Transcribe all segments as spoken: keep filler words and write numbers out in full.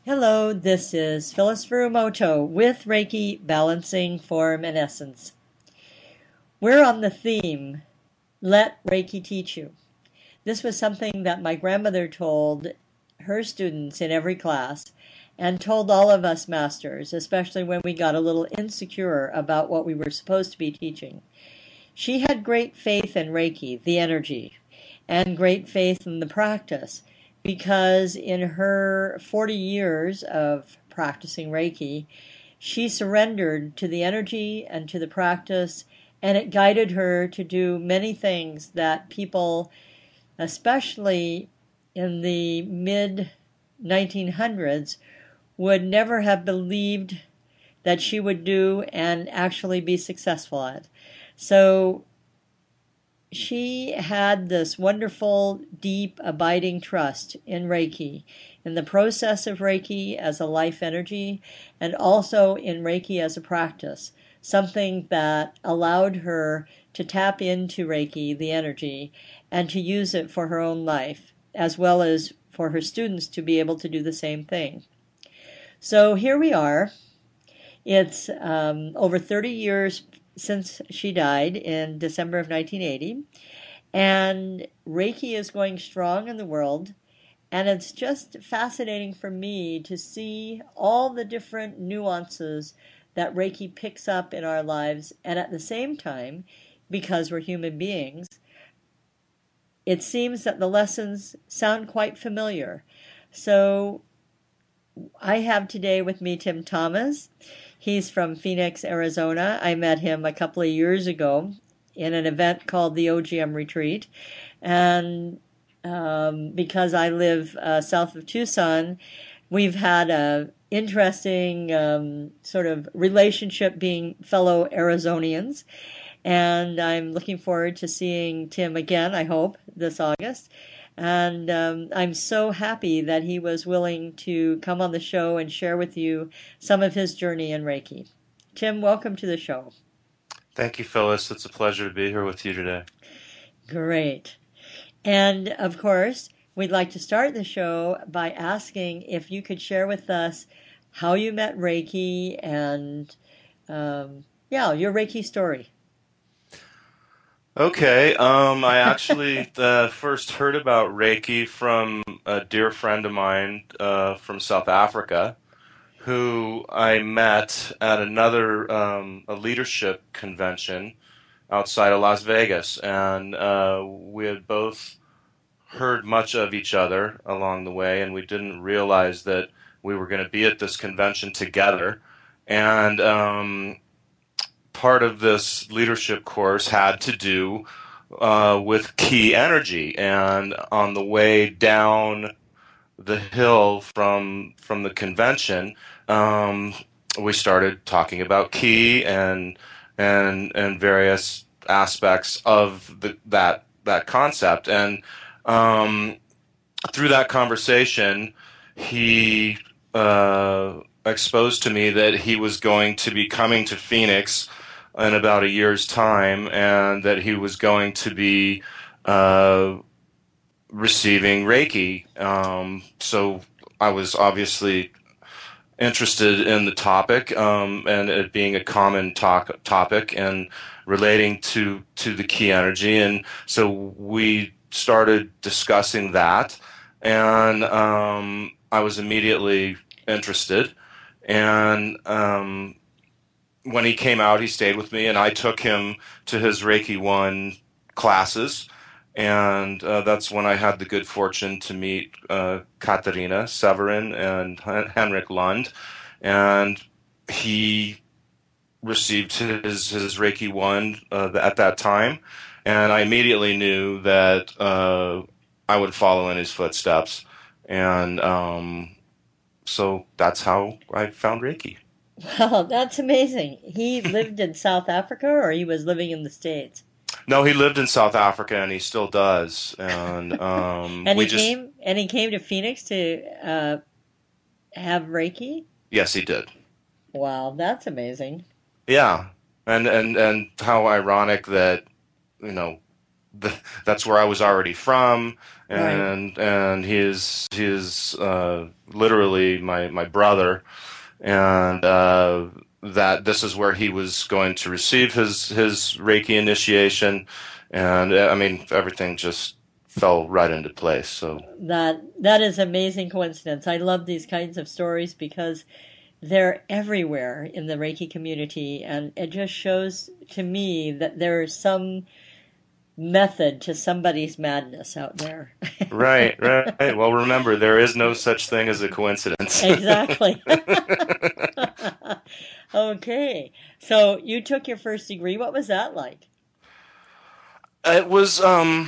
Hello, this is Phyllis Furumoto with Reiki Balancing Form and Essence. We're on the theme, Let Reiki Teach You. This was something that my grandmother told her students in every class and told all of us masters, especially when we got a little insecure about what we were supposed to be teaching. She had great faith in Reiki, the energy, and great faith in the practice because in her forty years of practicing Reiki, she surrendered to the energy and to the practice, and it guided her to do many things that people, especially in the mid nineteen hundreds, would never have believed that she would do and actually be successful at. So she had this wonderful, deep, abiding trust in Reiki, in the process of Reiki as a life energy, and also in Reiki as a practice, something that allowed her to tap into Reiki, the energy, and to use it for her own life, as well as for her students to be able to do the same thing. So here we are. It's um, over thirty years since she died in December of nineteen eighty, and Reiki is going strong in the world, and it's just fascinating for me to see all the different nuances that Reiki picks up in our lives, and at the same time, because we're human beings, it seems that the lessons sound quite familiar. So I have today with me Tim Thomas. He's from Phoenix, Arizona. I met him a couple of years ago in an event called the O G M Retreat. And um, because I live uh, south of Tucson, we've had a interesting um, sort of relationship being fellow Arizonians. And I'm looking forward to seeing Tim again, I hope, this August. And um, I'm so happy that he was willing to come on the show and share with you some of his journey in Reiki. Tim, welcome to the show. Thank you, Phyllis. It's a pleasure to be here with you today. Great. And of course, we'd like to start the show by asking if you could share with us how you met Reiki and, um, yeah, your Reiki story. Okay, um, I actually uh, first heard about Reiki from a dear friend of mine uh, from South Africa, who I met at another um, a leadership convention outside of Las Vegas, and uh, we had both heard much of each other along the way, and we didn't realize that we were going to be at this convention together, and um, part of this leadership course had to do uh, with ki energy. And on the way down the hill from from the convention, um, we started talking about ki and and and various aspects of the, that that concept. And um, through that conversation, he uh, exposed to me that he was going to be coming to Phoenix in about a year's time, and that he was going to be uh, receiving Reiki. Um, so I was obviously interested in the topic, um, and it being a common talk, topic and relating to, to the ki energy. And so we started discussing that, and um, I was immediately interested. And um, when he came out, he stayed with me, and I took him to his Reiki one classes. And uh, that's when I had the good fortune to meet uh, Katarina Severin and Henrik Lund. And he received his, his Reiki one uh, at that time. And I immediately knew that uh, I would follow in his footsteps. And um, so that's how I found Reiki. Wow, that's amazing. He lived in South Africa or he was living in the States? No, he lived in South Africa, and he still does. And um, And we he just came and he came to Phoenix to uh, have Reiki? yes, he did. Wow, that's amazing. Yeah, and and and how ironic that you know the, that's where I was already from, Right. and and he is he is uh, literally my my brother, and uh, that this is where he was going to receive his his Reiki initiation, and uh, I mean everything just fell right into place. So That that is amazing coincidence. I love these kinds of stories because they're everywhere in the Reiki community, and it just shows to me that there is some method to somebody's madness out there. right, right. Well, remember there is no such thing as a coincidence. Exactly. Okay. So you took your first degree. What was that like? It was um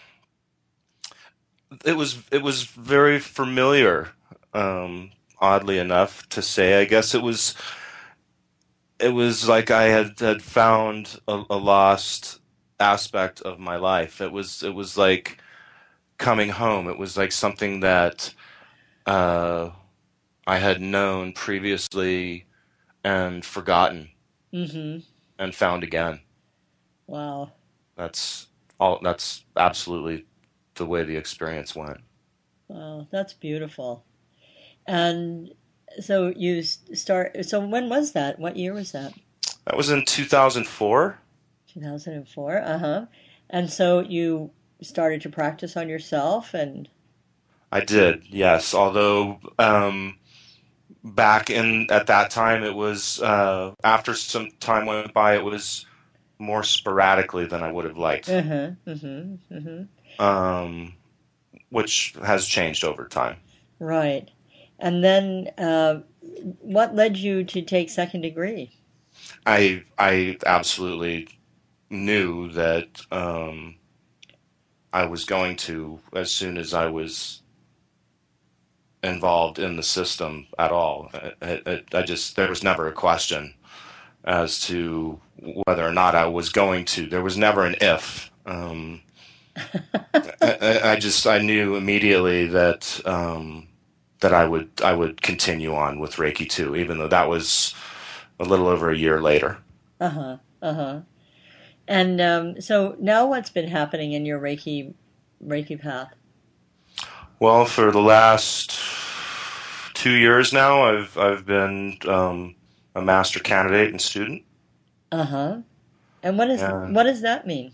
it was it was very familiar, um, oddly enough to say. I guess it was it was like I had, had found a, a lost aspect of my life. It was it was like coming home. It was like something that uh, I had known previously and forgotten Mm-hmm. and found again. Wow. That's all. That's absolutely the way the experience went. Wow. That's beautiful. And so you s- start, so when was that? What year was that? That was in two thousand four. two thousand four. Uh-huh. And so you started to practice on yourself and I did, yes. Although um, back in at that time, it was uh, after some time went by, it was more sporadically than I would have liked, uh-huh. Mm-hmm. Mm-hmm. um, which has changed over time. Right. And then uh, what led you to take second degree? I I absolutely knew that um, I was going to as soon as I was involved in the system at all. I, I, I just there was never a question as to whether or not I was going to. There was never an if. Um, I, I just I knew immediately that um, that I would I would continue on with Reiki two, even though that was a little over a year later. Uh-huh. Uh-huh. And um, so now what's been happening in your Reiki Reiki path? Well, for the last two years now, I've I've been um, a master candidate and student, Uh-huh. And what is and what does that mean?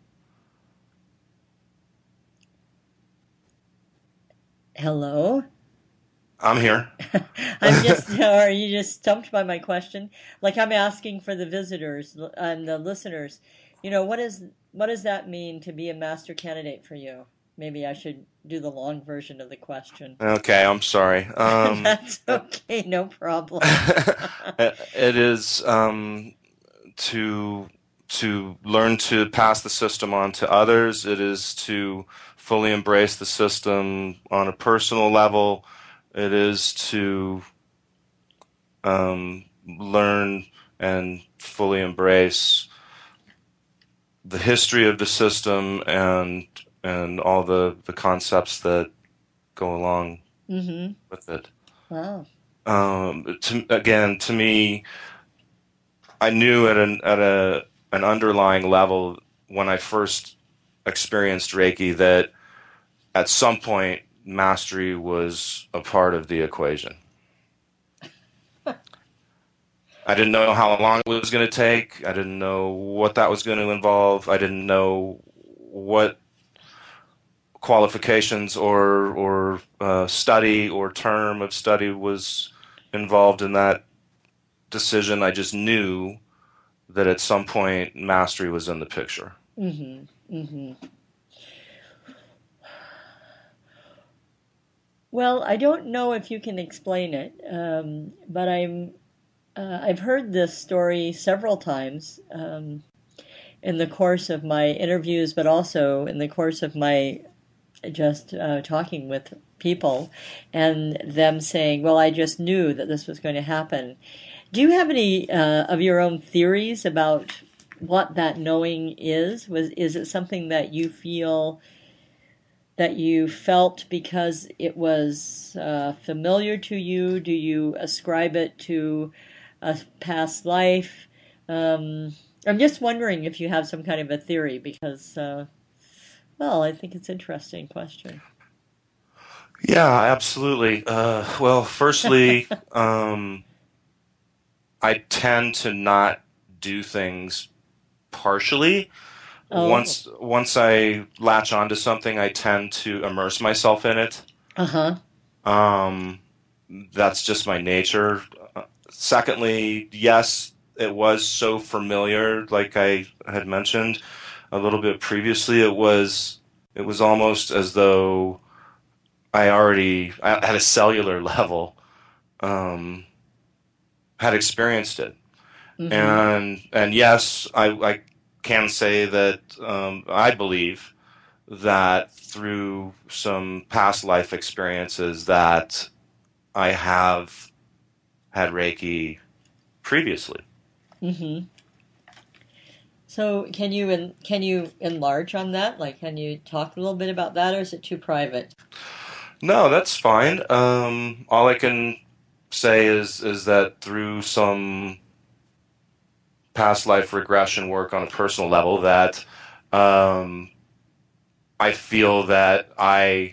Hello? I'm here. I'm just, are you just stumped by my question? Like I'm asking for the visitors and the listeners, you know, what is what does that mean to be a master candidate for you? Maybe I should do the long version of the question. Okay, I'm sorry. Um, That's okay, no problem. it is um, to to learn to pass the system on to others. It is to fully embrace the system on a personal level. It is to um, learn and fully embrace the history of the system and and all the, the concepts that go along Mm-hmm. with it. Wow. Um, to, again, to me, I knew at an at a an underlying level when I first experienced Reiki that at some point mastery was a part of the equation. I didn't know how long it was going to take. I didn't know what that was going to involve. I didn't know what qualifications or or uh, study or term of study was involved in that decision. I just knew that at some point mastery was in the picture. Mm-hmm. Mm-hmm. Well, I don't know if you can explain it, um, but I'm uh, I've heard this story several times um, in the course of my interviews, but also in the course of my just uh, talking with people and them saying, well, I just knew that this was going to happen. Do you have any uh, of your own theories about what that knowing is? Was is it something that you feel that you felt because it was uh, familiar to you? Do you ascribe it to a past life? Um, I'm just wondering if you have some kind of a theory because uh, Well, I think it's an interesting question. Yeah, absolutely. Uh, well, firstly, um, I tend to not do things partially. Oh, Once once I latch onto something, I tend to immerse myself in it. uh-huh. Um, that's just my nature. Uh, Secondly, yes, it was so familiar, like I had mentioned a little bit previously. It was it was almost as though I already, at a cellular level, um, had experienced it. Mm-hmm. And and yes, I, I can say that um, I believe that through some past life experiences that I have had Reiki previously. Mm-hmm. So can you en- can you enlarge on that? Like, can you talk a little bit about that, or is it too private? No, that's fine. Um, all I can say is is that through some past life regression work on a personal level, that um, I feel that I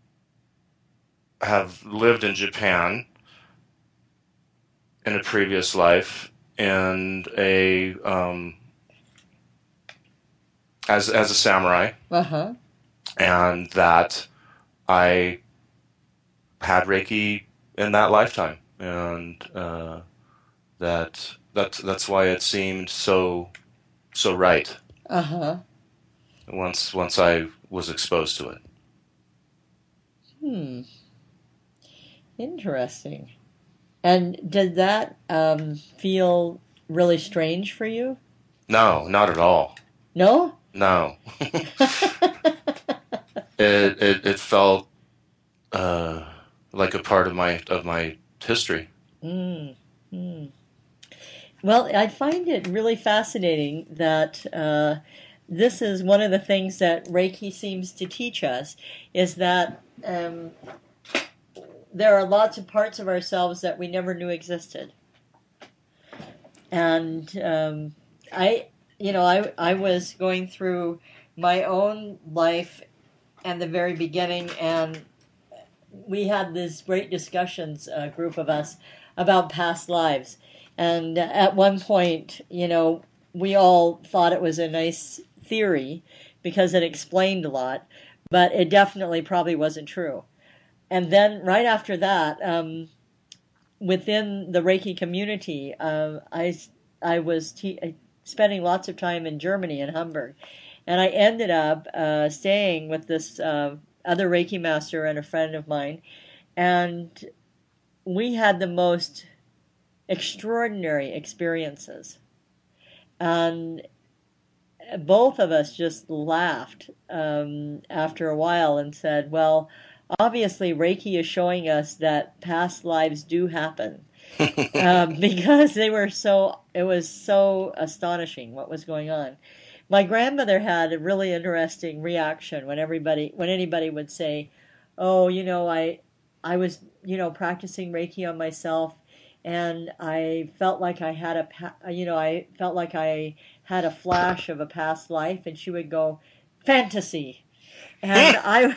have lived in Japan in a previous life and a um, as as a samurai, Uh-huh. and that I had Reiki in that lifetime, and uh, that that's that's why it seemed so so right Uh-huh. once once I was exposed to it. Hmm. Interesting. And did that um, feel really strange for you? No, not at all. No? No, it it it felt uh, like a part of my of my history. Mm. Mm. Well, I find it really fascinating that uh, this is one of the things that Reiki seems to teach us is that um, there are lots of parts of ourselves that we never knew existed. And um, I, you know, I, I was going through my own life and the very beginning, and we had these great discussions, a group of us, about past lives. And at one point, you know, we all thought it was a nice theory because it explained a lot, but it definitely probably wasn't true. And then right after that, um, within the Reiki community, uh, I I was te- spending lots of time in Germany in Hamburg, and I ended up uh, staying with this uh, other Reiki master and a friend of mine, and we had the most extraordinary experiences. And both of us just laughed um, after a while and said, well, obviously Reiki is showing us that past lives do happen. Um, because they were so, it was so astonishing what was going on. My grandmother had a really interesting reaction when everybody, when anybody would say, "Oh, you know, I, I was, you know, practicing Reiki on myself, and I felt like I had a, pa- you know, I felt like I had a flash of a past life," and she would go, "Fantasy," and I,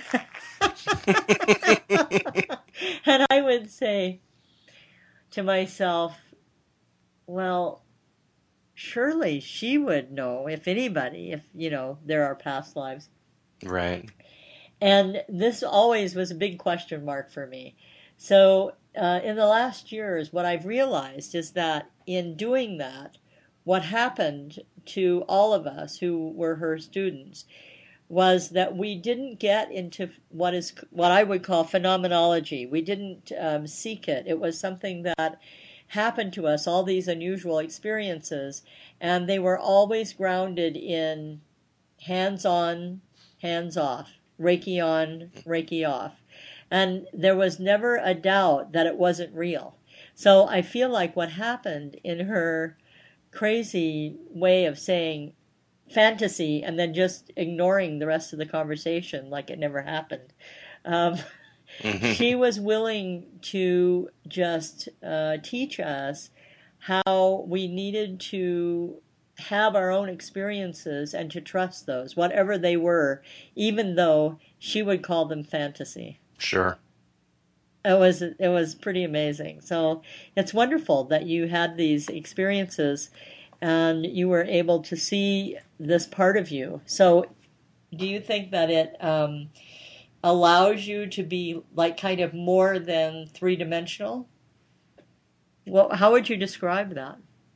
and I would say to myself, "Well, surely she would know if anybody, if you know, there are past lives." Right. And this always was a big question mark for me. So, uh, in the last years, what I've realized is that in doing that, what happened to all of us who were her students was that we didn't get into what is what I would call phenomenology. We didn't um, seek it. It was something that happened to us, all these unusual experiences, and they were always grounded in hands on, hands off, Reiki on, Reiki off. And there was never a doubt that it wasn't real. So I feel like what happened in her crazy way of saying fantasy and then just ignoring the rest of the conversation like it never happened. Um, she was willing to just uh, teach us how we needed to have our own experiences and to trust those, whatever they were, even though she would call them fantasy. Sure. It was it was pretty amazing. So it's wonderful that you had these experiences and you were able to see this part of you. So do you think that it um, allows you to be like kind of more than three-dimensional? Well, how would you describe that?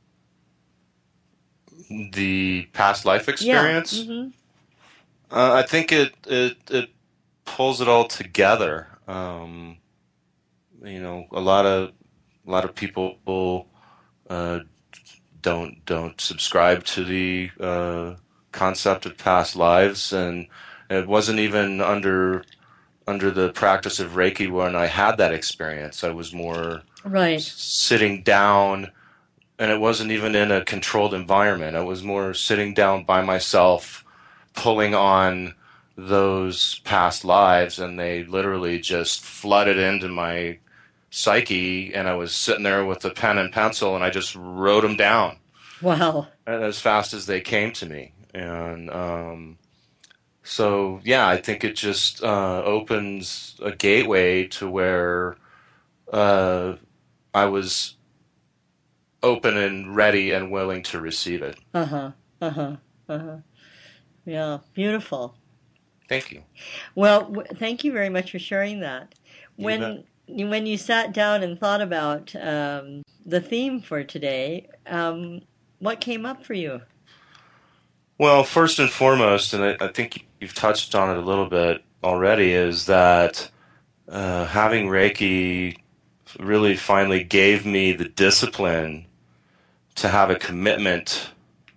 The past life experience? Yeah. Mm-hmm. Uh, I think it, it it pulls it all together. Um, you know, a lot of a lot of people uh, don't don't subscribe to the uh, concept of past lives, and it wasn't even under under the practice of Reiki when I had that experience. I was more right. s- sitting down, and it wasn't even in a controlled environment. I was more sitting down by myself, pulling on those past lives, and they literally just flooded into my psyche, and I was sitting there with a pen and pencil, and I just wrote them down. Wow. As fast as they came to me. And um, so, yeah, I think it just uh, opens a gateway to where uh, I was open and ready and willing to receive it. Uh-huh. Uh-huh. Uh-huh. Yeah, beautiful. Thank you. Well, w- thank you very much for sharing that. You When bet. you- when you sat down and thought about um, the theme for today, um, what came up for you? Well, first and foremost, and I, I think you've touched on it a little bit already, is that uh, having Reiki really finally gave me the discipline to have a commitment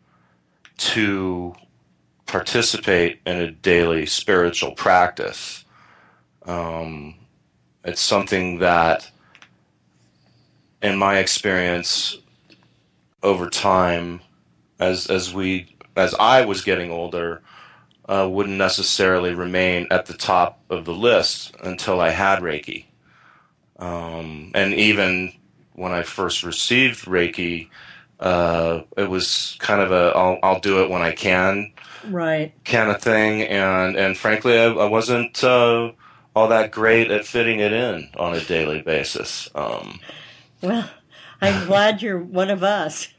to participate in a daily spiritual practice. Um, it's something that, in my experience, over time, as as we as I was getting older, uh, wouldn't necessarily remain at the top of the list until I had Reiki. Um, and even when I first received Reiki, uh, it was kind of a I'll, I'll do it when I can Right. kind of thing. And, and frankly, I, I wasn't uh, all that great at fitting it in on a daily basis. Um, Well, I'm glad you're one of us.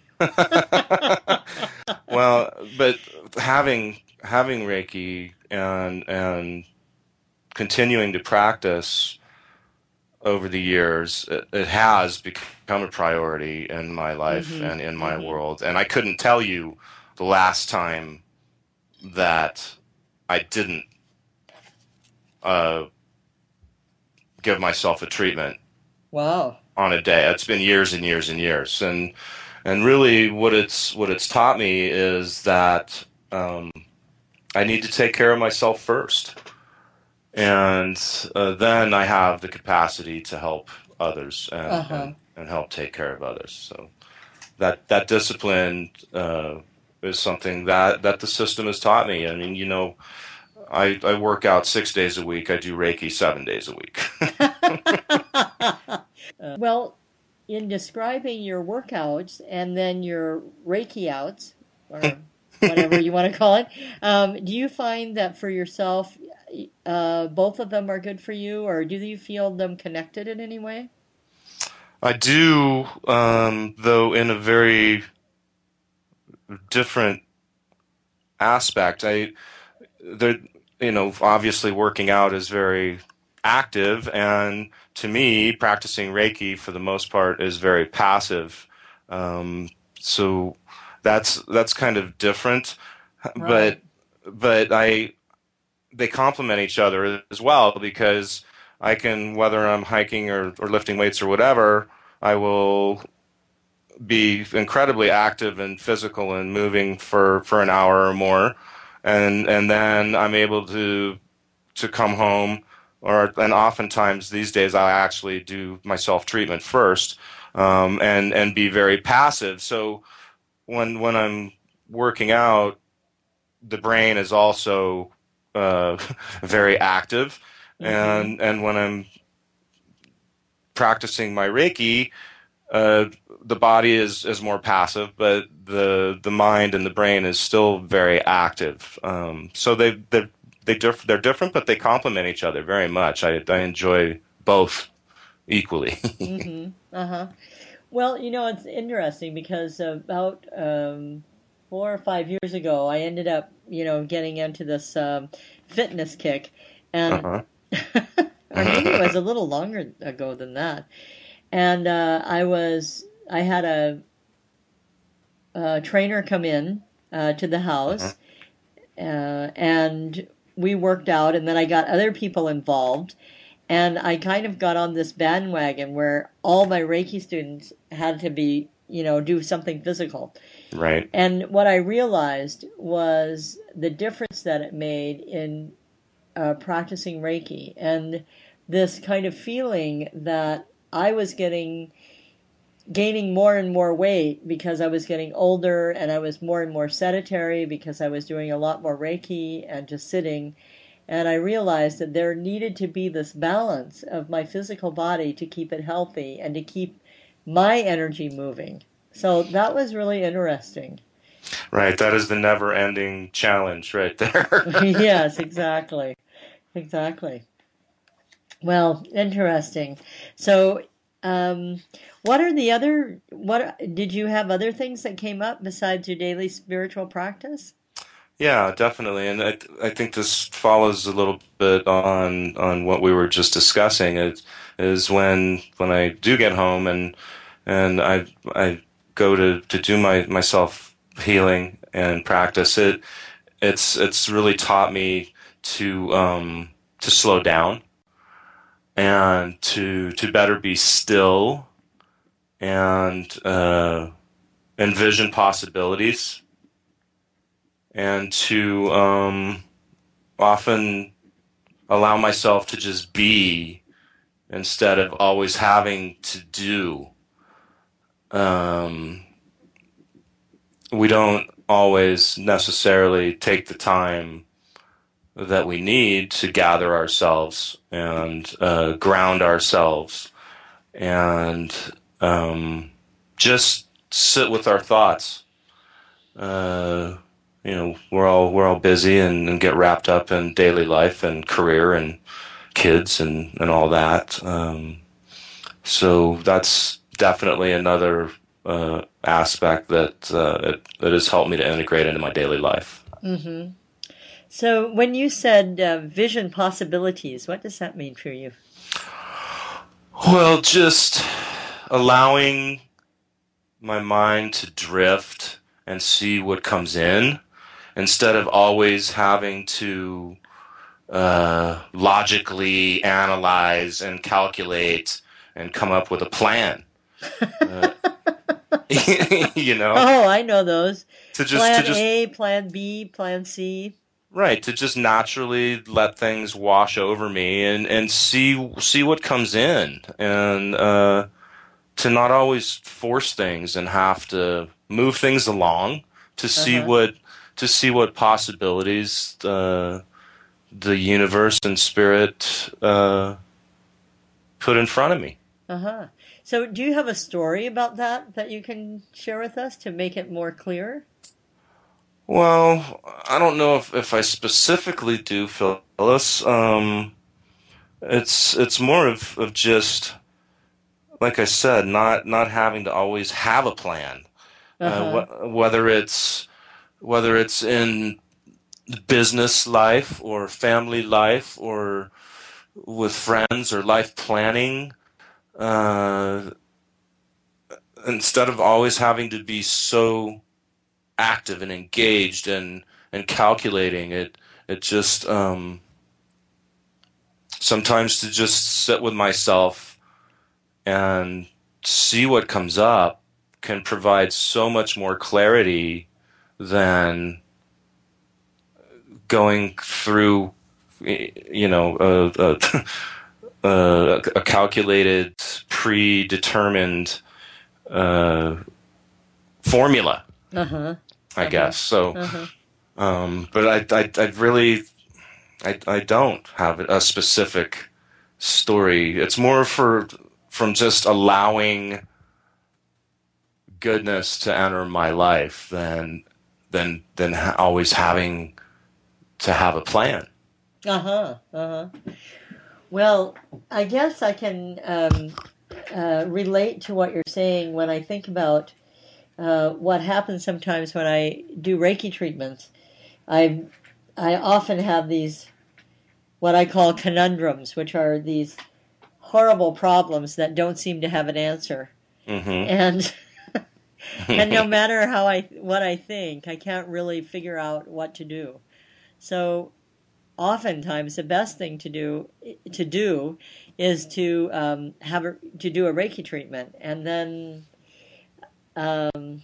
well, but having having Reiki and and continuing to practice over the years, it, it has become a priority in my life Mm-hmm. and in my Mm-hmm. world. And I couldn't tell you the last time that I didn't uh, give myself a treatment Wow. on a day. It's been years and years and years. And and really, what it's what it's taught me is that um, I need to take care of myself first, and uh, then I have the capacity to help others and, Uh-huh. and, and help take care of others. So that that discipline uh, is something that, that the system has taught me. I mean, you know, I, I work out six days a week. I do Reiki seven days a week. Uh, well, in describing your workouts and then your Reiki outs, or whatever you want to call it, um, do you find that for yourself, uh, both of them are good for you, or do you feel them connected in any way? I do, um, though, in a very different aspect. I there, you know, obviously working out is very active, and to me, practicing Reiki for the most part is very passive. Um, so that's that's kind of different, but Right. but I they complement each other as well, because I can, whether I'm hiking or, or lifting weights or whatever, I will be incredibly active and physical and moving for, for an hour or more, and and then I'm able to to come home, or and oftentimes these days I actually do my self treatment first, um, and and be very passive. So when when I'm working out, the brain is also uh, very active, Mm-hmm. and and when I'm practicing my Reiki, uh, the body is, is more passive, but the the mind and the brain is still very active. Um, so they they they diff- they're different, but they complement each other very much. I I enjoy both equally. Mm-hmm. Uh-huh. Well, you know, it's interesting because about um, four or five years ago, I ended up, you know, getting into this um, fitness kick, and Uh-huh. or maybe it was a little longer ago than that. And uh, I was, I had a, a trainer come in uh, to the Uh-huh. house, uh, and we worked out, and then I got other people involved. And I kind of got on this bandwagon where all my Reiki students had to be, you know, do something physical. Right. And what I realized was the difference that it made in uh, practicing Reiki, and this kind of feeling that I was getting gaining more and more weight because I was getting older, and I was more and more sedentary because I was doing a lot more Reiki and just sitting. And I realized that there needed to be this balance of my physical body to keep it healthy and to keep my energy moving. So that was really interesting. Right. That is the never-ending challenge right there. Yes, exactly. Exactly. Well, interesting. So, um, what are the other, what did you have other things that came up besides your daily spiritual practice? Yeah, definitely, and I I think this follows a little bit on on what we were just discussing. It is when when I do get home and and I I go to to do my myself healing and practice it. It's it's really taught me to um to slow down and to to better be still and uh, envision possibilities and to um, often allow myself to just be instead of always having to do. Um, we don't always necessarily take the time that we need to gather ourselves and uh, ground ourselves and um, just sit with our thoughts. Uh, you know, we're all we're all busy and, and get wrapped up in daily life and career and kids and, and all that. Um, so that's definitely another uh, aspect that uh, it, that has helped me to integrate into my daily life. Mm-hmm. So when you said uh, vision possibilities, what does that mean for you? Well, just allowing my mind to drift and see what comes in instead of always having to uh, logically analyze and calculate and come up with a plan. Uh, you know, Oh, I know those. to just to Plan just A, Plan B, Plan C. right to just naturally let things wash over me and and see see what comes in and uh, to not always force things and have to move things along to see Uh-huh. what to see what possibilities uh, the universe and spirit uh, put in front of me. Uh-huh. So do you have a story about that that you can share with us to make it more clear? Well, I don't know if, if I specifically do, Phyllis. Um, it's it's more of, of just like I said, not not having to always have a plan. Uh, Uh-huh. wh- whether it's whether it's in business life or family life or with friends or life planning, uh, instead of always having to be so active and engaged and and calculating it, it just um, sometimes to just sit with myself and see what comes up can provide so much more clarity than going through, you know, a, a, a calculated, predetermined uh, formula, Uh-huh. I Uh-huh. guess. So, Uh-huh. um, but I, I, I really, I, I don't have a specific story. It's more for from just allowing goodness to enter my life than than than ha- always having to have a plan. Uh-huh, uh-huh. Well, I guess I can um, uh, relate to what you're saying when I think about uh, what happens sometimes when I do Reiki treatments. I I often have these what I call conundrums, which are these horrible problems that don't seem to have an answer. Mm-hmm. And and no matter how I what I think, I can't really figure out what to do. So oftentimes the best thing to do to do is to um, have a, to do a Reiki treatment, and then um,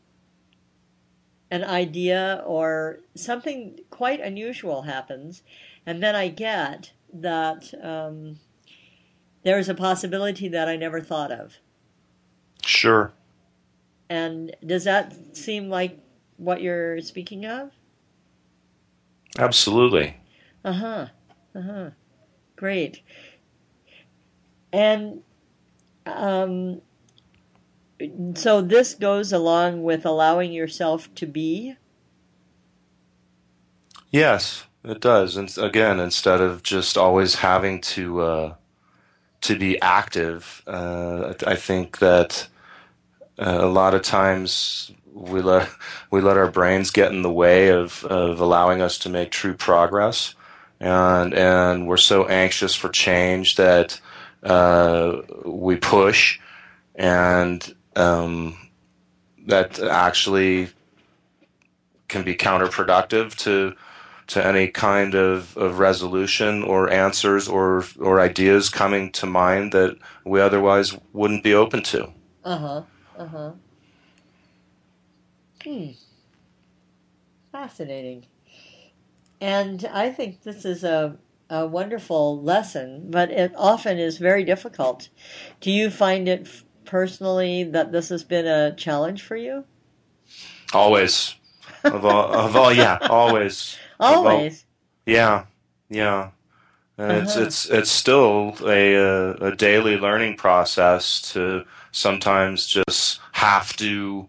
an idea or something quite unusual happens, and then I get that um, there's a possibility that I never thought of. Sure. And does that seem like what you're speaking of? Absolutely. Uh-huh. Uh-huh. Great. And um, so this goes along with allowing yourself to be? Yes, it does. And again, instead of just always having to uh, to be active, uh, I think that uh, a lot of times we let we let our brains get in the way of, of allowing us to make true progress, and and we're so anxious for change that uh, we push, and um, that actually can be counterproductive to to any kind of, of resolution or answers or or ideas coming to mind that we otherwise wouldn't be open to. Uh-huh. Uh-huh. Hmm. Fascinating. And I think this is a, a wonderful lesson, but it often is very difficult. Do you find it f- personally that this has been a challenge for you? Always, of all, of all, yeah, always, of all, Always. yeah, yeah. And it's Uh-huh. it's it's still a a, a daily learning process to sometimes just have to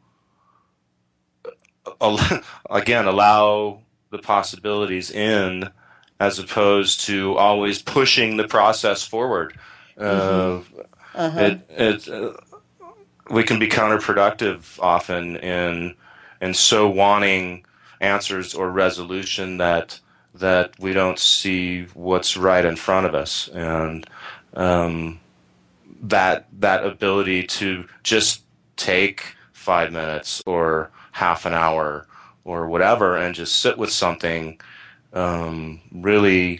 al- again allow the possibilities in, as opposed to always pushing the process forward. Mm-hmm. Uh, Uh-huh. it it uh, we can be counterproductive often in in so wanting answers or resolution that that we don't see what's right in front of us, and um, that that ability to just take five minutes or half an hour or whatever and just sit with something um, really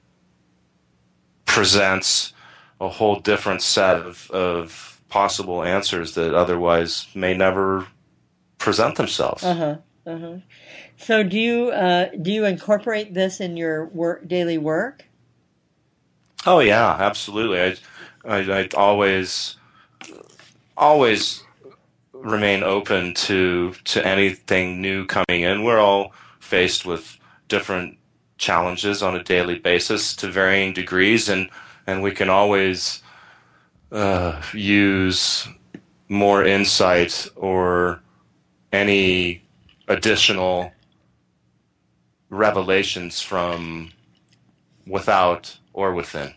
presents a whole different set of, of possible answers that otherwise may never present themselves. Uh-huh. Uh-huh. So do you uh, do you incorporate this in your work daily work? Oh yeah, absolutely. I, I, I always, always remain open to to anything new coming in. We're all faced with different challenges on a daily basis to varying degrees, and and we can always uh, use more insight or any additional revelations from without or within.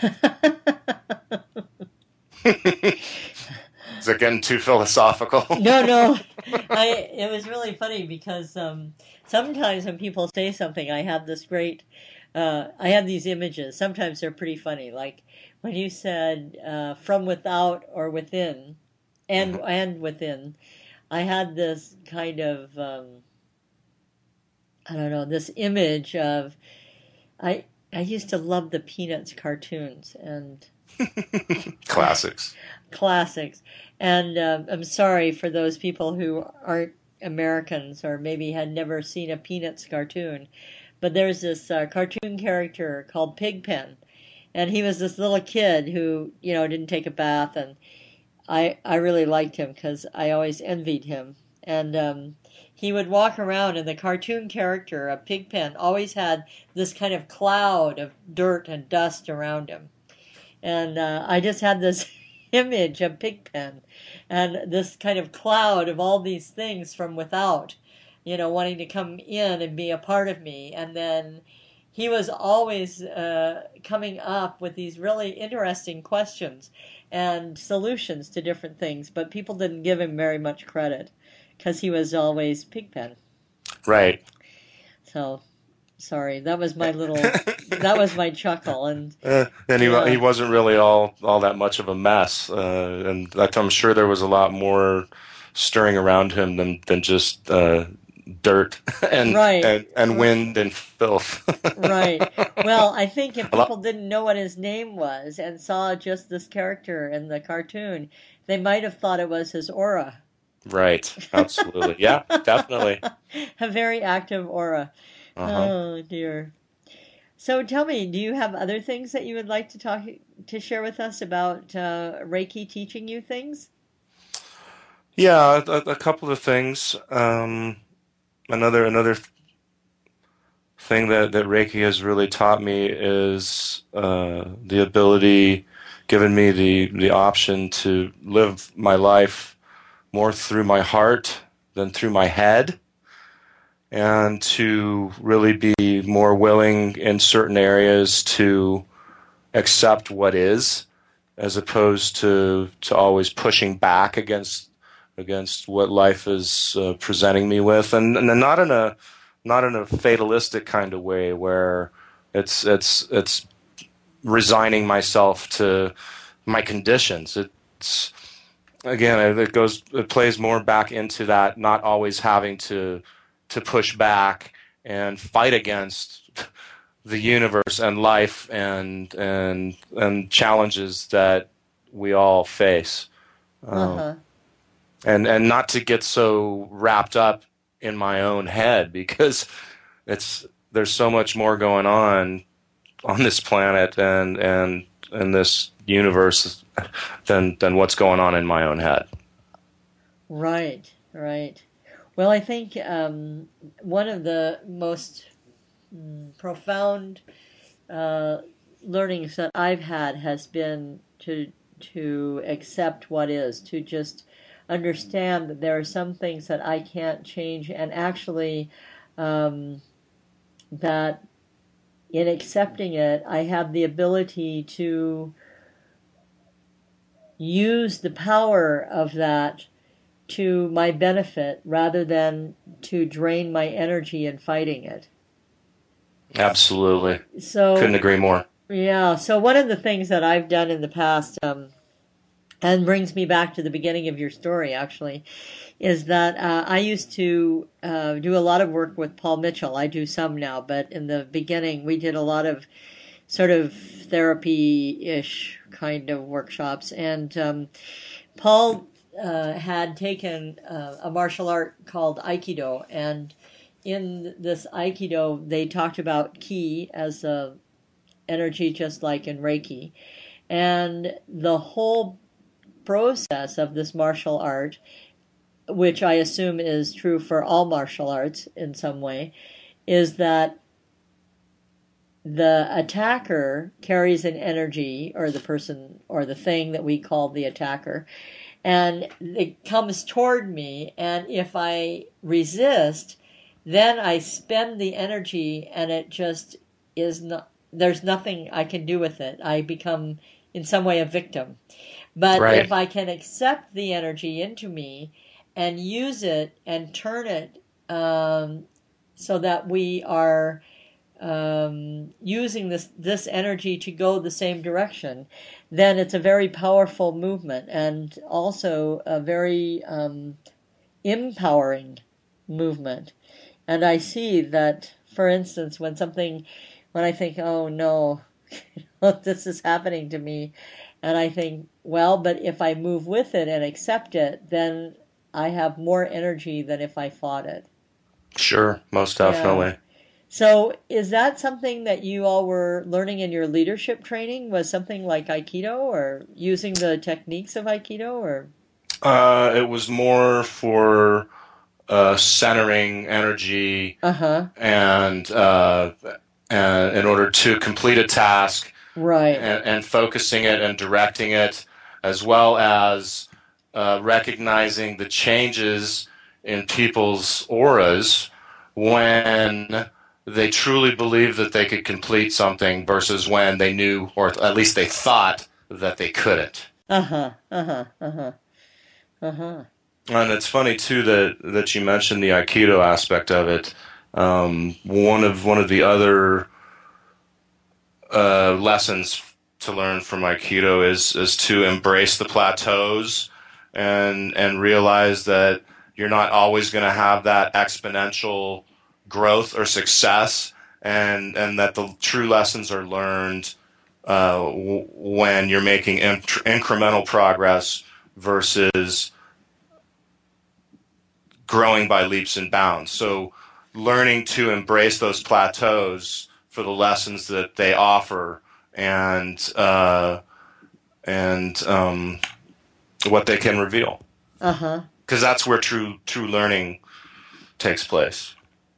Is it getting too philosophical? No, no. I it was really funny because um, sometimes when people say something, I have this great. Uh, I have these images. Sometimes they're pretty funny. Like when you said uh, "from without or within," and Mhm. and within, I had this kind of um, I don't know this image of I I used to love the Peanuts cartoons and Classics. classics. And um, I'm sorry for those people who aren't Americans or maybe had never seen a Peanuts cartoon. But there's this uh, cartoon character called Pigpen, and he was this little kid who, you know, didn't take a bath, and I I really liked him because I always envied him. And um, he would walk around, and the cartoon character, a Pigpen, always had this kind of cloud of dirt and dust around him. And uh, I just had this image of Pigpen and this kind of cloud of all these things from without, you know, wanting to come in and be a part of me. And then he was always uh, coming up with these really interesting questions and solutions to different things, but people didn't give him very much credit because he was always Pigpen. Right. So, sorry, that was my little, that was my chuckle. And uh, and he yeah. he wasn't really all all that much of a mess, uh, and I'm sure there was a lot more stirring around him than than just uh, dirt and, right. and and right. wind and filth. Right. Well, I think if people didn't know what his name was and saw just this character in the cartoon, they might have thought it was his aura. Right. Absolutely. Yeah, definitely. A very active aura. Uh-huh. Oh, dear. So tell me, do you have other things that you would like to talk to share with us about uh, Reiki teaching you things? Yeah, a, a couple of things. Um, another another thing that, that Reiki has really taught me is uh, the ability, given me the, the option to live my life more through my heart than through my head, and to really be more willing in certain areas to accept what is, as opposed to to always pushing back against against what life is uh, presenting me with, and and not in a not in a fatalistic kind of way where it's it's it's resigning myself to my conditions. It's again, it goes it plays more back into that not always having to to push back and fight against the universe and life and and and challenges that we all face. Uh-huh. Um, and and not to get so wrapped up in my own head, because it's there's so much more going on on this planet and and in this universe than than what's going on in my own head. Right, right. Well, I think um, one of the most mm, profound uh, learnings that I've had has been to to accept what is, to just understand that there are some things that I can't change, and actually um, that in accepting it, I have the ability to use the power of that to my benefit rather than to drain my energy in fighting it. Absolutely. So couldn't agree more. Yeah. So one of the things that I've done in the past, um, and brings me back to the beginning of your story, actually, is that uh, I used to uh, do a lot of work with Paul Mitchell. I do some now, but in the beginning, we did a lot of sort of therapy-ish kind of workshops. And um, Paul uh, had taken uh, a martial art called Aikido, and in this Aikido, they talked about Ki as a energy, just like in Reiki, and the whole process of this martial art, which I assume is true for all martial arts in some way, is that the attacker carries an energy, or the person or the thing that we call the attacker, and it comes toward me, and if I resist, then I spend the energy, and it just is not, there's nothing I can do with it. I become in some way a victim. But Right. if I can accept the energy into me and use it and turn it um, so that we are um, using this this energy to go the same direction, then it's a very powerful movement, and also a very um, empowering movement. And I see that, for instance, when something, when I think, oh no, this is happening to me, and I think, well, but if I move with it and accept it, then I have more energy than if I fought it. Sure, most definitely. Yeah. So is that something that you all were learning in your leadership training? Was something like Aikido, or using the techniques of Aikido, or? Uh, it was more for uh, centering energy Uh-huh. and, uh, and in order to complete a task, Right. and, and focusing it and directing it as well as uh, recognizing the changes in people's auras when they truly believed that they could complete something versus when they knew, or at least they thought, that they couldn't. Uh-huh. Uh-huh. Uh-huh. Uh-huh. And it's funny too that that you mentioned the Aikido aspect of it. Um, one of one of the other uh, lessons to learn from Aikido is is to embrace the plateaus and and realize that you're not always going to have that exponential growth or success, and and that the true lessons are learned uh, w- when you're making in- incremental progress versus growing by leaps and bounds. So learning to embrace those plateaus for the lessons that they offer, and uh, and um, what they can reveal, Uh-huh. because that's where true true learning takes place.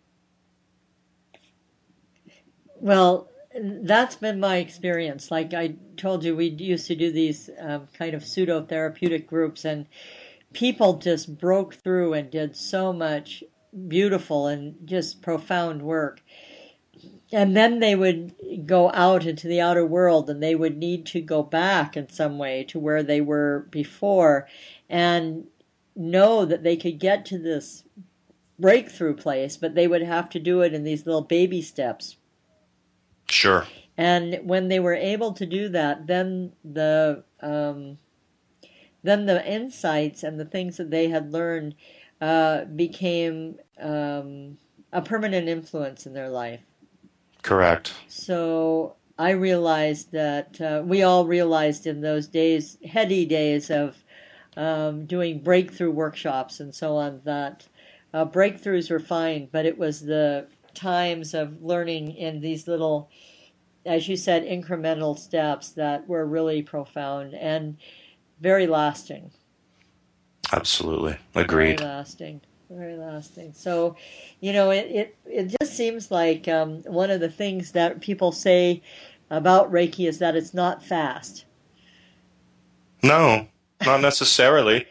Well, that's been my experience. Like I told you, we used to do these um, kind of pseudo-therapeutic groups, and people just broke through and did so much beautiful and just profound work. And then they would go out into the outer world, and they would need to go back in some way to where they were before and know that they could get to this breakthrough place, but they would have to do it in these little baby steps. Sure. And when they were able to do that, then the um, then the insights and the things that they had learned uh, became um, a permanent influence in their life. Correct. So I realized that uh, we all realized in those days, heady days of um, doing breakthrough workshops and so on, that uh, breakthroughs were fine, but it was the times of learning in these little, as you said, incremental steps that were really profound and very lasting. Absolutely. Agreed. Very lasting. Very lasting. So, you know, it, it, it just seems like um, one of the things that people say about Reiki is that it's not fast. No, not necessarily.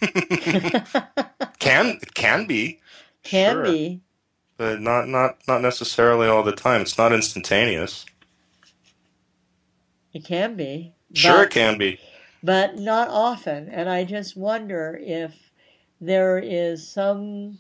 can can be. Can Sure. be. But not, not, not necessarily all the time. It's not instantaneous. It can be. Sure, but, it can be. But not often. And I just wonder if there is some,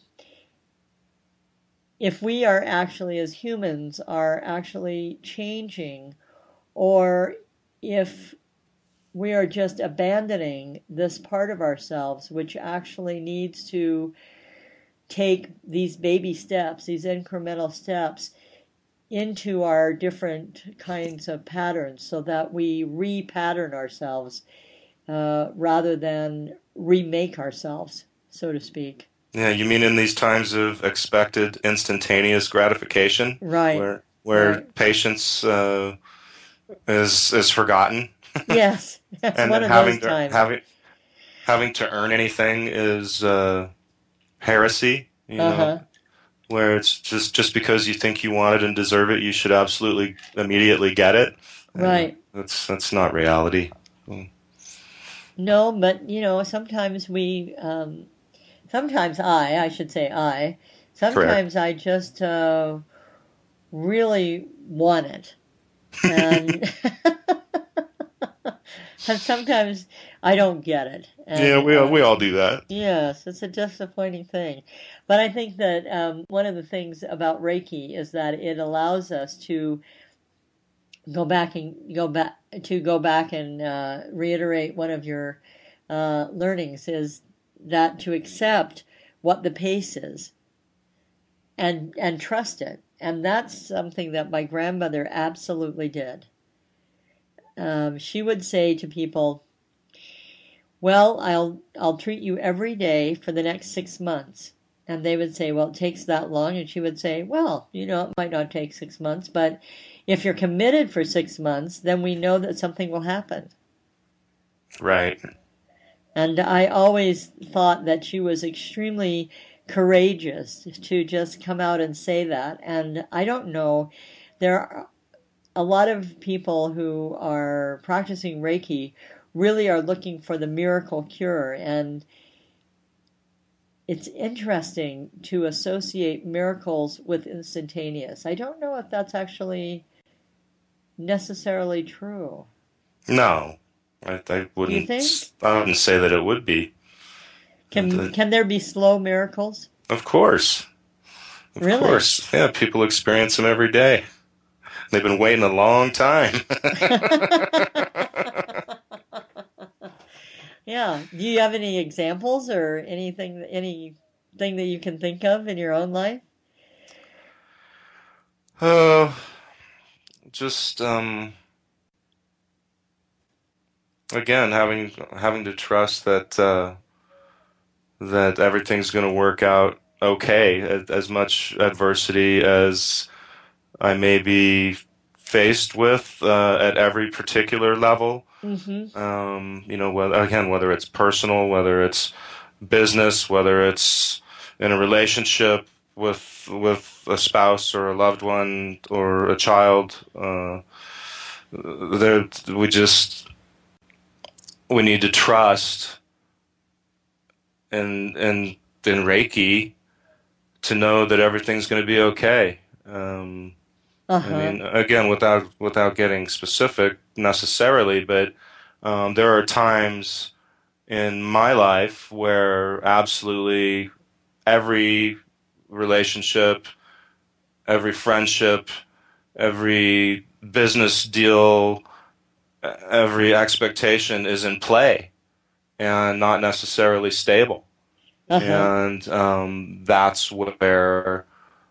if we are actually, as humans, are actually changing, or if we are just abandoning this part of ourselves, which actually needs to take these baby steps, these incremental steps, into our different kinds of patterns so that we re-pattern ourselves uh, rather than remake ourselves, so to speak. Yeah, you mean in these times of expected instantaneous gratification? Right. Where where right. patience uh, is is forgotten? Yes, that's and one then of having those to, times. having having to earn anything is uh, heresy. You uh-huh. know, where it's just just because you think you want it and deserve it, you should absolutely immediately get it. Right. Uh, that's that's not reality. No, but you know, sometimes we, um, sometimes I, I should say I, sometimes Correct. I just uh, really want it, and and sometimes I don't get it. And, yeah, we uh, we all do that. Yes, it's a disappointing thing, but I think that um, one of the things about Reiki is that it allows us to go back and go back to go back and uh, reiterate one of your uh, learnings is that to accept what the pace is and and trust it, and that's something that my grandmother absolutely did. Um, she would say to people, "Well, I'll I'll treat you every day for the next six months." And they would say, "Well, it takes that long." And she would say, "Well, you know, it might not take six months, but if you're committed for six months, then we know that something will happen." Right. And I always thought that she was extremely courageous to just come out and say that. And I don't know, there are a lot of people who are practicing Reiki really are looking for the miracle cure. And it's interesting to associate miracles with instantaneous. I don't know if that's actually necessarily true. No, I, I Do you wouldn't. think? I wouldn't say that it would be. Can can there be slow miracles? Of course, of Really? course. Yeah, people experience them every day. They've been waiting a long time. Yeah. Do you have any examples or anything anything that you can think of in your own life? Oh, just um, again, having having to trust that uh, that everything's going to work out okay. As, as much adversity as I may be faced with uh, at every particular level. Mm-hmm. Um, you know, whether, again, whether it's personal, whether it's business, whether it's in a relationship with with a spouse or a loved one or a child. Uh, there, we just we need to trust in in in Reiki to know that everything's going to be okay. Um, Uh-huh. I mean, again, without without getting specific necessarily, but um, there are times in my life where absolutely every relationship, every friendship, every business deal, every expectation is in play and not necessarily stable. Uh-huh. And um, that's where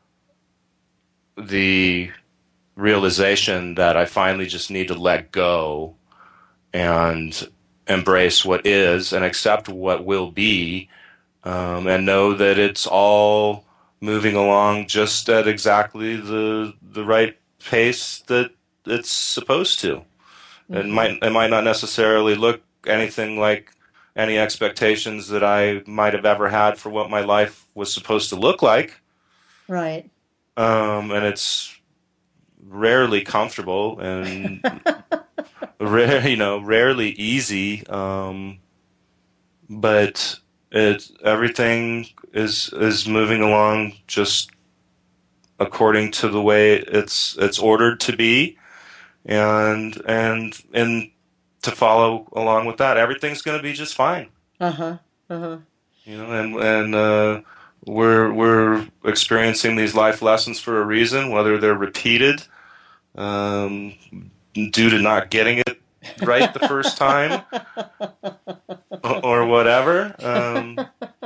the realization that I finally just need to let go and embrace what is and accept what will be, um, and know that it's all moving along just at exactly the the right pace that it's supposed to. Mm-hmm. It might it might not necessarily look anything like any expectations that I might have ever had for what my life was supposed to look like. Right. Um, and it's rarely comfortable and rare, you know, rarely easy. Um, but it everything is is moving along just according to the way it's it's ordered to be, and and and to follow along with that, everything's going to be just fine. Uh-huh. Uh-huh. You know, and and uh, we're we're experiencing these life lessons for a reason, whether they're repeated um, due to not getting it right the first time or, or whatever. Um,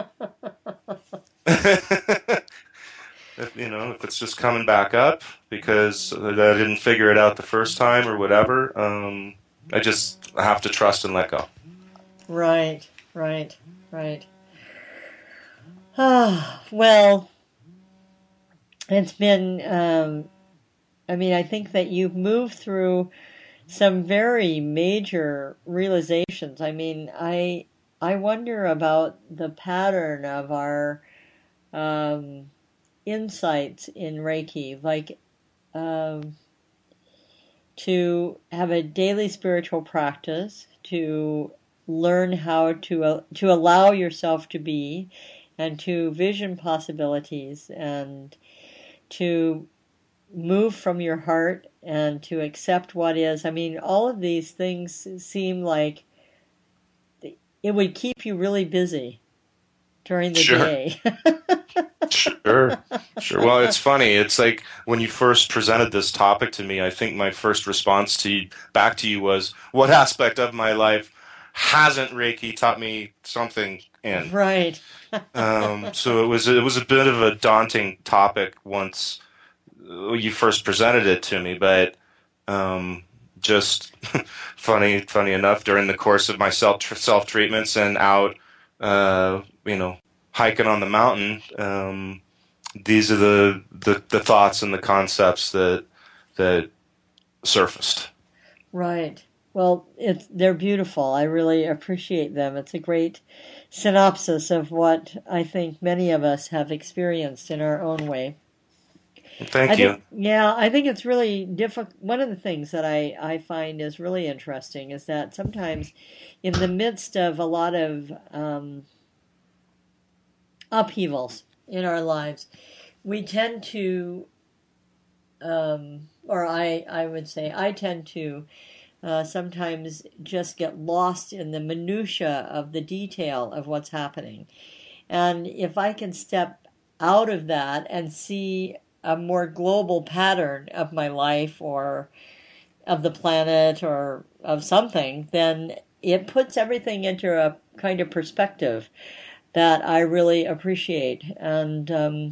if, you know, if it's just coming back up because I didn't figure it out the first time or whatever, um, I just have to trust and let go. Right, right, right. Ah, well, it's been, um, I mean, I think that you've moved through some very major realizations. I mean, I I wonder about the pattern of our um, insights in Reiki, like um, to have a daily spiritual practice, to learn how to uh, to allow yourself to be, and to vision possibilities, and to move from your heart and to accept what is. I mean, all of these things seem like it would keep you really busy during the Sure. day. Sure. Sure. Well, it's funny. It's like when you first presented this topic to me, I think my first response to you, back to you was, what aspect of my life hasn't Reiki taught me something in? Right. Um, so it was it was a bit of a daunting topic once you first presented it to me, but um, just funny, funny enough, during the course of my self self treatments and out, uh, you know, hiking on the mountain, um, these are the, the the thoughts and the concepts that that surfaced. Right. Well, it's they're beautiful. I really appreciate them. It's a great synopsis of what I think many of us have experienced in our own way. Thank I you. think, yeah, I think it's really difficult. One of the things that I, I find is really interesting is that sometimes in the midst of a lot of um, upheavals in our lives, we tend to, um, or I, I would say, I tend to uh, sometimes just get lost in the minutia of the detail of what's happening. And if I can step out of that and see a more global pattern of my life or of the planet or of something, then it puts everything into a kind of perspective that I really appreciate. And um,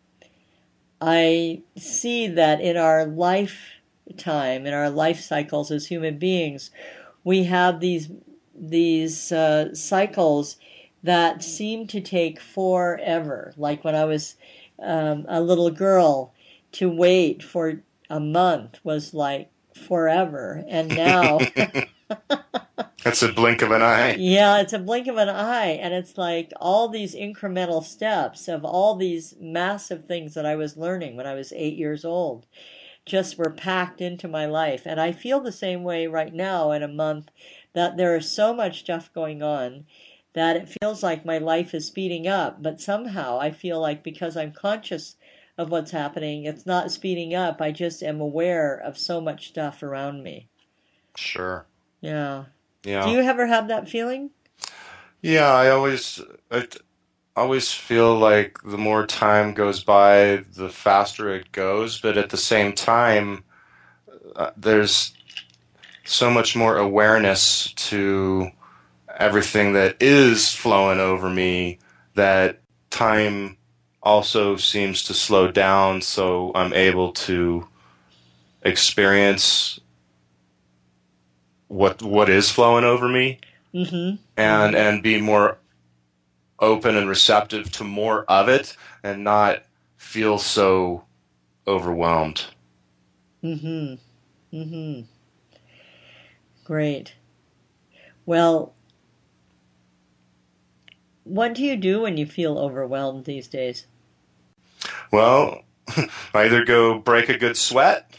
I see that in our lifetime, in our life cycles as human beings, we have these these uh, cycles that seem to take forever. Like when I was um, a little girl, to wait for a month was like forever, and now That's a blink of an eye. yeah, it's a blink of an eye, and it's like all these incremental steps of all these massive things that I was learning when I was eight years old just were packed into my life. And I feel the same way right now in a month, that there is so much stuff going on that it feels like my life is speeding up. But somehow I feel like because I'm conscious of what's happening, it's not speeding up. I just am aware of so much stuff around me. Sure. Yeah. Do Yeah. you ever have that feeling? Yeah, I always I t- always feel like the more time goes by, the faster it goes, but at the same time, uh, there's so much more awareness to everything that is flowing over me that time also seems to slow down, so I'm able to experience what what is flowing over me, Mm-hmm. and Mm-hmm. and be more open and receptive to more of it and not feel so overwhelmed. Mm-hmm. Mm-hmm. Great. Well, what do you do when you feel overwhelmed these days? Well, I either go break a good sweat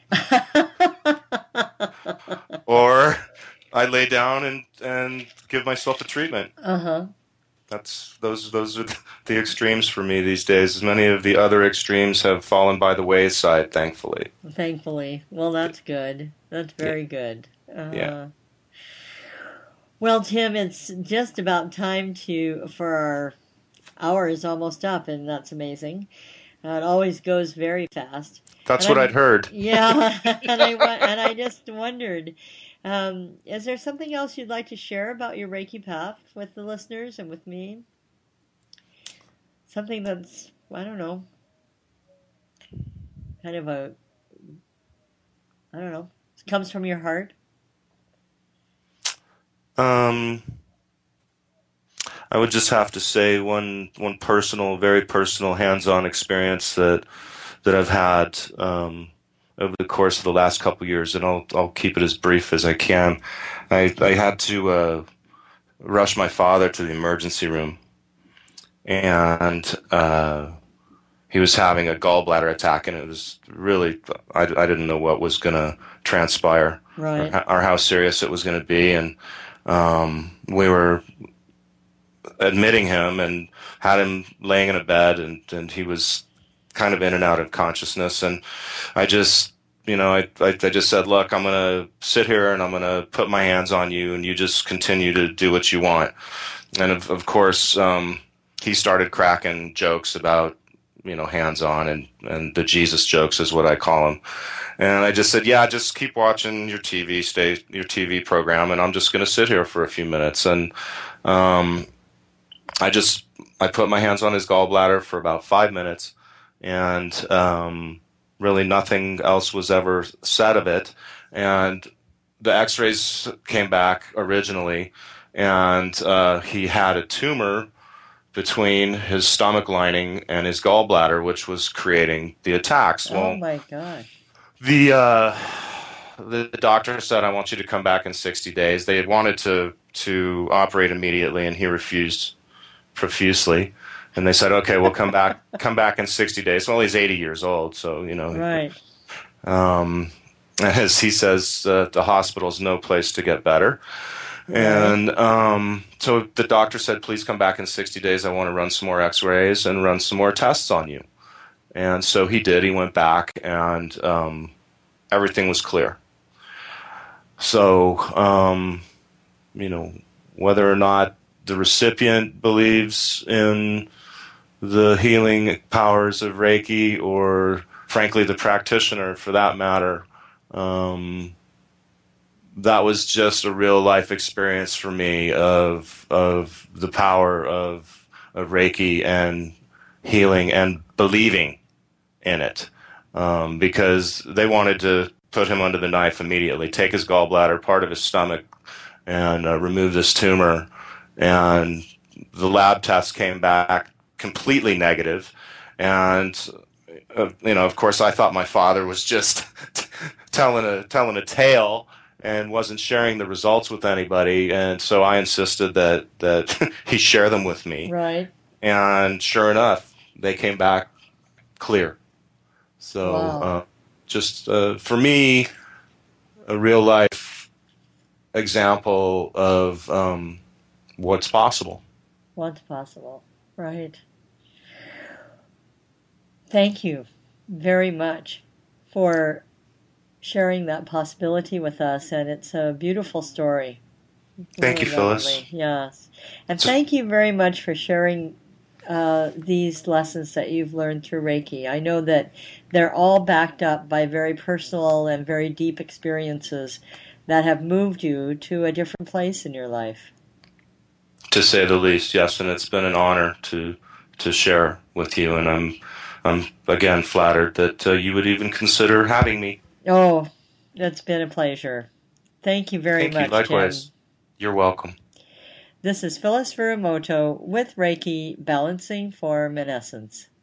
or I lay down and, and give myself a treatment. Uh-huh. That's those those are the extremes for me these days. Many of the other extremes have fallen by the wayside, thankfully. Thankfully. Well, that's good. That's Yeah, very good. yeah. Uh, well, Tim, it's just about time to for our hour is almost up, and that's amazing. Uh, it always goes very fast. And That's what I'd I'm, heard. yeah, and I wa- and I just wondered, um, is there something else you'd like to share about your Reiki path with the listeners and with me? Something that's, I don't know, kind of a, I don't know, comes from your heart. Um, I would just have to say one one personal, very personal, hands-on experience that that I've had um, over the course of the last couple of years, and I'll I'll keep it as brief as I can. I I had to uh, rush my father to the emergency room, and uh, he was having a gallbladder attack, and it was really I, I didn't know what was going to transpire or, Right. or how serious it was going to be, and um, we were admitting him and had him laying in a bed, and, and he was kind of in and out of consciousness. And I just, you know, I, I, I just said, look, I'm going to sit here and I'm going to put my hands on you and you just continue to do what you want. And of, of course, um, he started cracking jokes about, you know, hands on, and, and the Jesus jokes is what I call them. And I just said, yeah, just keep watching your T V, stay your T V program, and I'm just going to sit here for a few minutes. And, um, I just I put my hands on his gallbladder for about five minutes, and um, really nothing else was ever said of it. And the X-rays came back originally, and uh, he had a tumor between his stomach lining and his gallbladder, which was creating the attacks. Oh Well, my gosh. the uh, the doctor said, "I want you to come back in sixty days." They had wanted to to operate immediately, and he refused profusely. And they said, okay, we'll come back, come back in sixty days. Well, he's eighty years old, so, you know. Right. Um, as he says, uh, the hospital's no place to get better. Right. And um, so the doctor said, please come back in sixty days. I want to run some more x-rays and run some more tests on you. And so he did. He went back, and um, everything was clear. So, um, you know, whether or not the recipient believes in the healing powers of Reiki, or frankly the practitioner for that matter, um, that was just a real life experience for me of of the power of of Reiki and healing and believing in it, um, because they wanted to put him under the knife immediately, take his gallbladder, part of his stomach, and uh, remove this tumor. And the lab tests came back completely negative. And, uh, you know, of course, I thought my father was just telling a telling a tale and wasn't sharing the results with anybody. And so I insisted that, that he share them with me. Right. And sure enough, they came back clear. So Wow. uh, just uh, for me, a real life example of um, what's possible. What's possible. Right. Thank you very much for sharing that possibility with us, and it's a beautiful story. Thank Really you, Phyllis. lovely. Yes. And thank you very much for sharing uh, these lessons that you've learned through Reiki. I know that they're all backed up by very personal and very deep experiences that have moved you to a different place in your life. To say the least, yes, and it's been an honor to to share with you, and I'm I'm again flattered that uh, you would even consider having me. Oh, it's been a pleasure. Thank you very Thank much, you. Likewise. Tim. You're welcome. This is Phyllis Furumoto with Reiki, Balancing Form and Essence.